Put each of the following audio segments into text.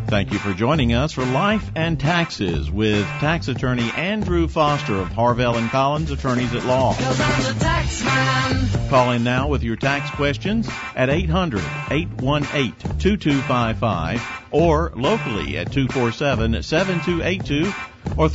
Thank you for joining us for Life and Taxes with tax attorney Andrew Foster of Harvell & Collins Attorneys at Law. 'Cause I'm the tax man. Call in now with your tax questions at 800-818-2255 or locally at 247-7282 or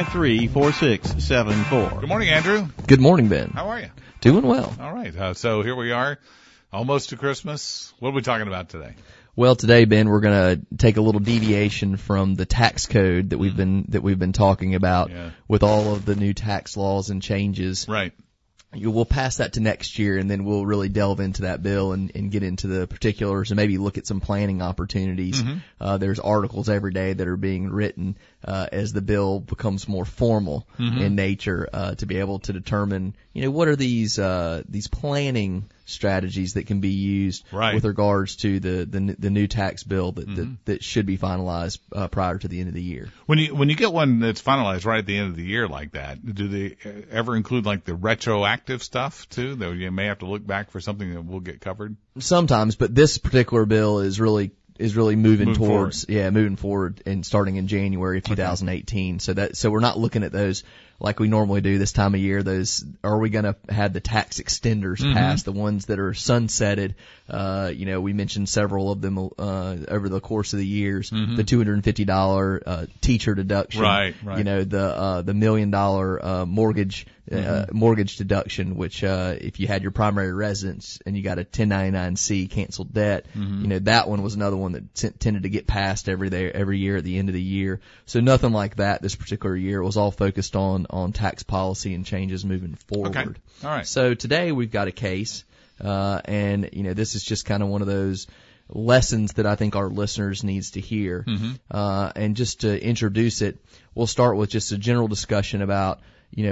353-4674. Good morning, Andrew. Good morning, Ben. How are you? Doing well. All right. So here we are, almost to Christmas. What are we talking about today? Well, today, Ben, we're going to take a little deviation from the tax code that we've been talking about with all of the new tax laws and changes. Right. We'll pass that to next year, and then we'll really delve into that bill and get into the particulars and maybe look at some planning opportunities. There's articles every day that are being written as the bill becomes more formal in nature to be able to determine, what are these planning strategies that can be used with regards to the new tax bill that should be finalized prior to the end of the year. When you get one that's finalized right at the end of the year like that, do they ever include like the retroactive stuff too? Though you may have to look back for something that will get covered. Sometimes, but this particular bill is really moving towards moving forward and starting in January of 2018. Okay. So we're not looking at those like we normally do this time of year. Those, are we going to have the tax extenders passed, the ones that are sunsetted? We mentioned several of them over the course of the years. The $250 teacher deduction, right. The $1 million mortgage deduction, which if you had your primary residence and you got a 1099-C canceled debt, that one was another one that tended to get passed every year at the end of the year. So nothing like that this particular year. It was all focused on tax policy and changes moving forward. Okay. All right. So today we've got a case, and this is just kind of one of those lessons that I think our listeners needs to hear. And just to introduce it, we'll start with just a general discussion about,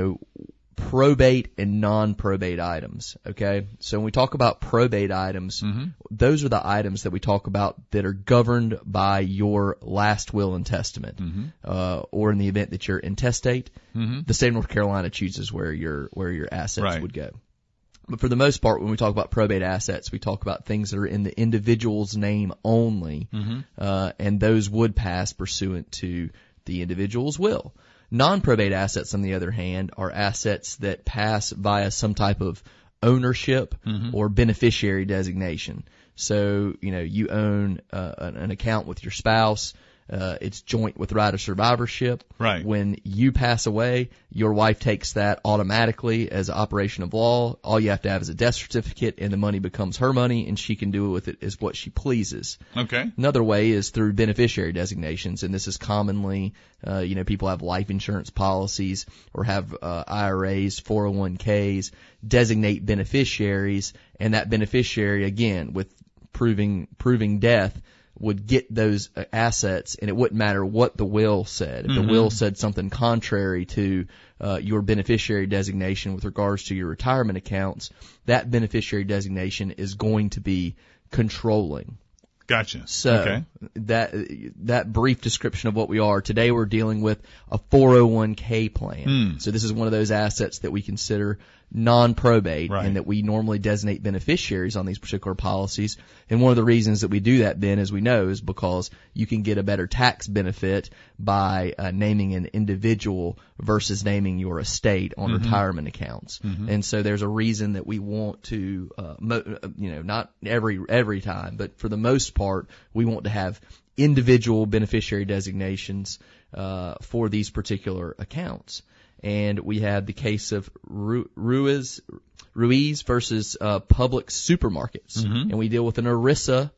probate and non-probate items, okay? So when we talk about probate items, those are the items that we talk about that are governed by your last will and testament, or in the event that you're intestate, the state of North Carolina chooses where your assets would go. But for the most part, when we talk about probate assets, we talk about things that are in the individual's name only, and those would pass pursuant to the individual's will. Non-probate assets, on the other hand, are assets that pass via some type of ownership or beneficiary designation. So, you own an account with your spouse. It's joint with right of survivorship. Right. When you pass away, your wife takes that automatically as an operation of law. All you have to have is a death certificate, and the money becomes her money, and she can do with it as what she pleases. Okay. Another way is through beneficiary designations, and this is commonly, people have life insurance policies or have IRAs, 401ks, designate beneficiaries, and that beneficiary, again, with proving death, would get those assets, and it wouldn't matter what the will said. If the will said something contrary to your beneficiary designation with regards to your retirement accounts, that beneficiary designation is going to be controlling. Gotcha. So that brief description of what we are. Today we're dealing with a 401k plan. So this is one of those assets that we consider non-probate, and that we normally designate beneficiaries on these particular policies. And one of the reasons that we do that, Ben, as we know, is because you can get a better tax benefit by naming an individual versus naming your estate on retirement accounts. And so there's a reason that we want to, not every time, but for the most part, we want to have individual beneficiary designations for these particular accounts. And we had the case of Ruiz versus Public Supermarkets. And we deal with an ERISA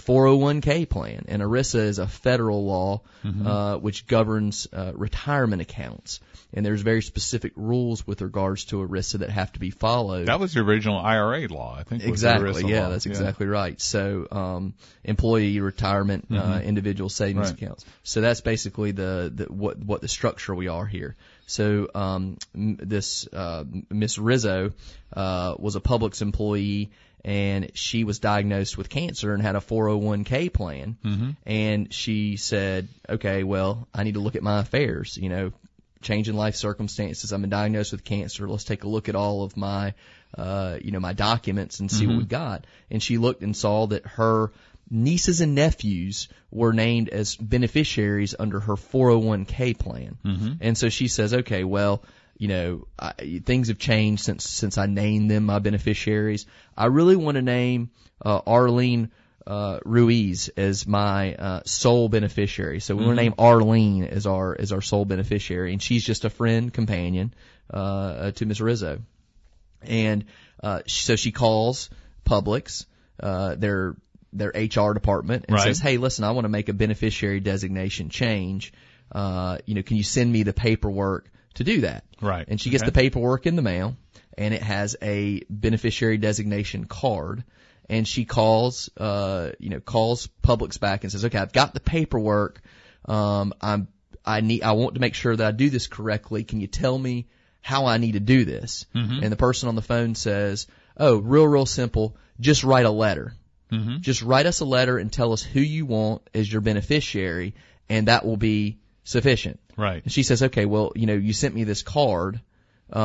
401k plan. And ERISA is a federal law which governs retirement accounts. And there's very specific rules with regards to ERISA that have to be followed. That was the original IRA law, I think. Exactly, yeah, that's exactly right. So employee retirement, individual savings accounts. So that's basically what the structure we are here. So this Miss Rizzo was a Publix employee, and she was diagnosed with cancer and had a 401k plan. And she said, okay, well, I need to look at my affairs, change in life circumstances. I've been diagnosed with cancer. Let's take a look at all of my, my documents and see what we got. And she looked and saw that her nieces and nephews were named as beneficiaries under her 401k plan. Mm-hmm. And so she says, okay, well, things have changed since I named them my beneficiaries. I really want to name Arlene Ruiz as my sole beneficiary. So we want to name Arlene as our sole beneficiary, and she's just a friend companion to Miss Rizzo. And so she calls Publix, their HR department, and says, "Hey, listen, I want to make a beneficiary designation change. Can you send me the paperwork to do that?" Right. And she gets the paperwork in the mail, and it has a beneficiary designation card. And she calls Publix back and says, "Okay, I've got the paperwork. I want to make sure that I do this correctly. Can you tell me how I need to do this?" Mm-hmm. And the person on the phone says, "Oh, real simple. Just write a letter. Mm-hmm. Just write us a letter and tell us who you want as your beneficiary, and that will be sufficient." Right. And she says, "Okay, well, you sent me this card. Do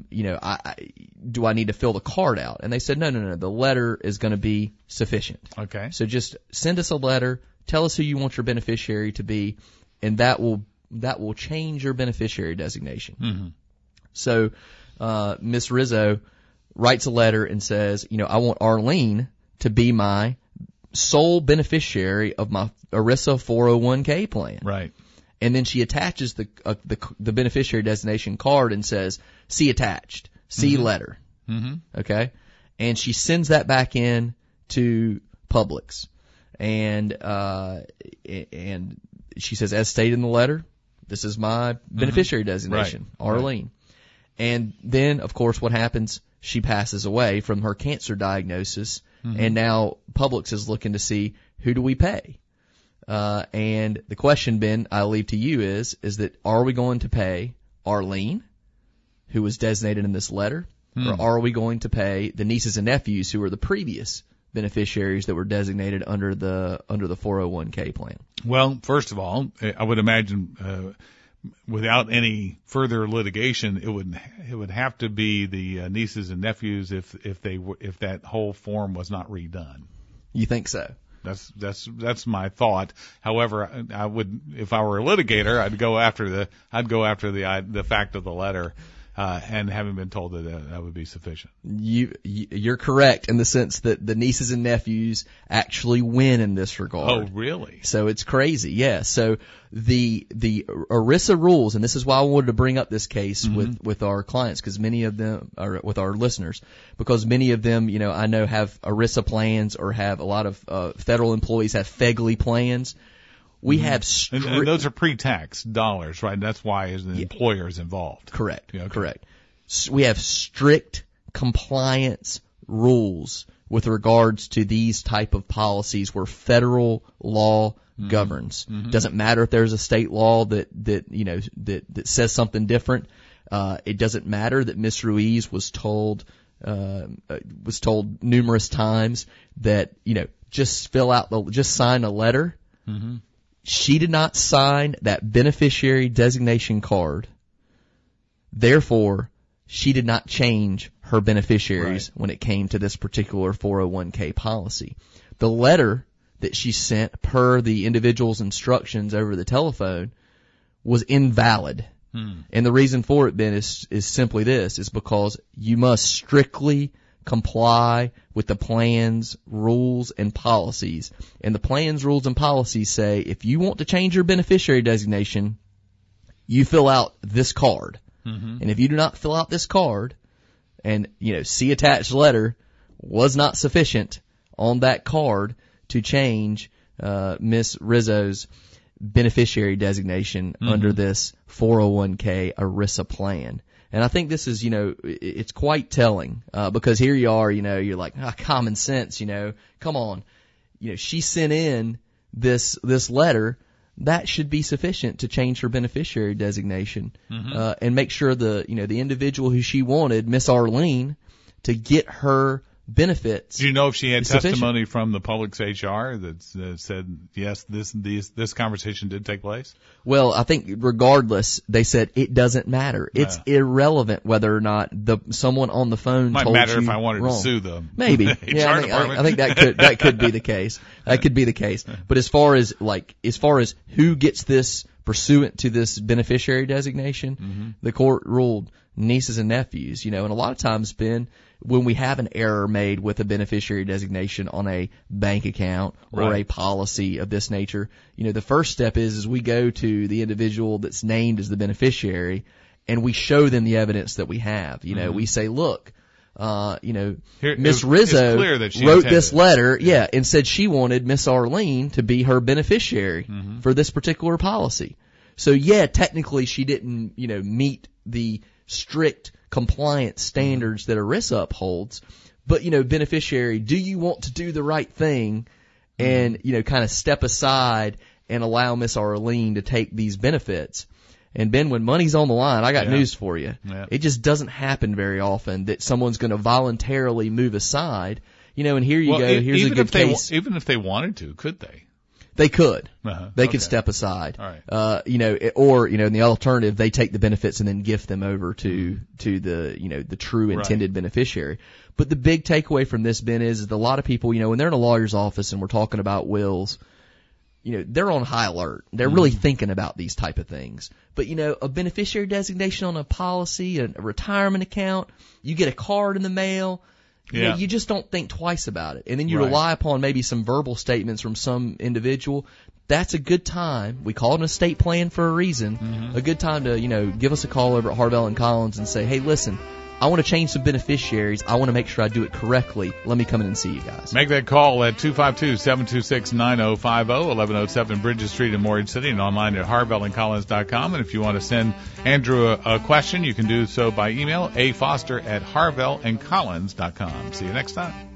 I need to fill the card out?" And they said, no, the letter is going to be sufficient. Okay. So just send us a letter, tell us who you want your beneficiary to be, and that will change your beneficiary designation. Mm-hmm. So, Miss Rizzo writes a letter and says, I want Arlene to be my sole beneficiary of my ERISA 401k plan. Right. And then she attaches the beneficiary designation card and says, "See attached, see letter." Mm-hmm. Okay, and she sends that back in to Publix, and she says, "As stated in the letter, this is my beneficiary designation, Arlene." Right. And then, of course, what happens? She passes away from her cancer diagnosis, and now Publix is looking to see, who do we pay? And the question, Ben, I leave to you is that are we going to pay Arlene, who was designated in this letter, or are we going to pay the nieces and nephews who were the previous beneficiaries that were designated under the 401k plan? Well, first of all, I would imagine without any further litigation, it would have to be the nieces and nephews if that whole form was not redone. You think so? That's my thought. However, I would, if I were a litigator, I'd go after the fact of the letter, and having been told that would be sufficient. You're correct in the sense that the nieces and nephews actually win in this regard. Oh, really? So it's crazy, yeah. So the ERISA rules, and this is why I wanted to bring up this case with our clients, because many of them are with our listeners, because many of them, I know have ERISA plans or have a lot of federal employees have FEGLI plans. We have and those are pre-tax dollars, right? That's why the employer is involved. Correct. Yeah, okay. Correct. We have strict compliance rules with regards to these type of policies where federal law governs. Doesn't matter if there's a state law that says something different. It doesn't matter that Miss Ruiz was told numerous times that just sign a letter. Mm-hmm. She did not sign that beneficiary designation card. Therefore, she did not change her beneficiaries when it came to this particular 401k policy. The letter that she sent per the individual's instructions over the telephone was invalid. And the reason for it, Ben, is simply this, is because you must strictly comply with the plan's rules and policies. And the plan's rules and policies say if you want to change your beneficiary designation, you fill out this card. And if you do not fill out this card, and see attached letter was not sufficient on that card to change Miss Rizzo's beneficiary designation under this 401k ERISA plan. And I think this is, it's quite telling, because here you are, you're like, common sense, come on. She sent in this letter, that should be sufficient to change her beneficiary designation, and make sure the individual who she wanted, Miss Arlene, to get her benefits. Do you know if she had is sufficient. testimony from the public's HR that said, yes, this conversation did take place? Well, I think regardless, they said it doesn't matter. It's irrelevant whether or not someone on the phone might told matter you if I wanted wrong. to sue them. Maybe. HR Yeah, department. I think that could be the case. That could be the case. But as far as who gets this pursuant to this beneficiary designation, the court ruled nieces and nephews, and a lot of times, Ben, when we have an error made with a beneficiary designation on a bank account or a policy of this nature, the first step is we go to the individual that's named as the beneficiary and we show them the evidence that we have. We say, look, Miss Rizzo wrote this letter, and said she wanted Miss Arlene to be her beneficiary for this particular policy. So technically she didn't, meet the strict compliance standards that ERISA upholds. But, beneficiary, do you want to do the right thing and, kind of step aside and allow Miss Arlene to take these benefits? And Ben, when money's on the line, I got news for you. Yeah. It just doesn't happen very often that someone's going to voluntarily move aside. And here you go. Here's a good case. Even if they wanted to, could they? They could. They could step aside. All right. Or in the alternative, they take the benefits and then gift them over to the the true intended beneficiary. But the big takeaway from this, Ben, is that a lot of people, when they're in a lawyer's office and we're talking about wills, they're on high alert. They're really thinking about these type of things. But, a beneficiary designation on a policy, a retirement account, you get a card in the mail, you just don't think twice about it. And then you rely upon maybe some verbal statements from some individual. That's a good time. We call it an estate plan for a reason. A good time to, give us a call over at Harvell & Collins and say, hey, listen, I want to change some beneficiaries. I want to make sure I do it correctly. Let me come in and see you guys. Make that call at 252-726-9050, 1107 Bridges Street in Morgan City, and online at harvellandcollins.com. And if you want to send Andrew a question, you can do so by email, afoster@harvellandcollins.com. See you next time.